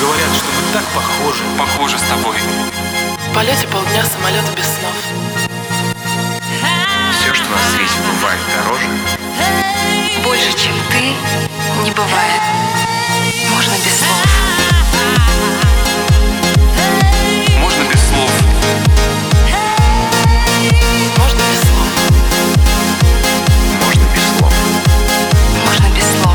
Говорят, что мы так похожи. Похоже с тобой. В полете полдня самолета без снов. Все, что на свете бывает дороже. Больше, чем ты, не бывает. Можно без слов. Можно без слов. Можно без слов. Можно без слов. Можно без слов.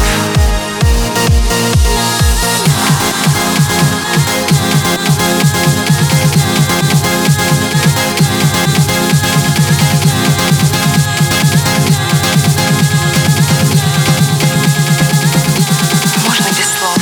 Можно без слов.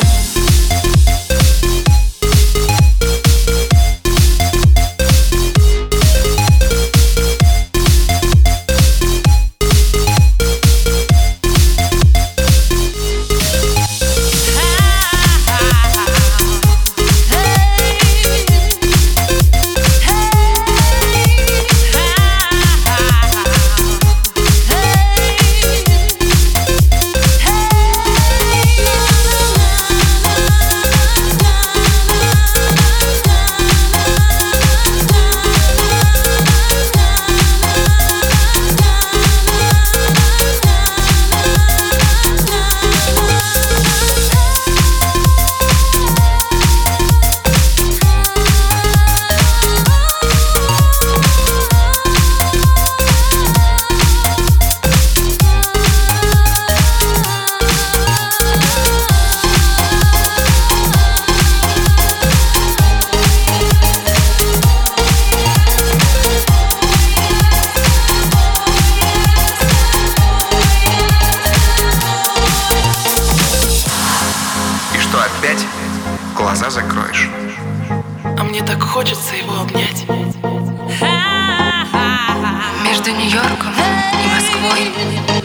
Опять глаза закроешь. А мне так хочется его обнять. Между Нью-Йорком и Москвой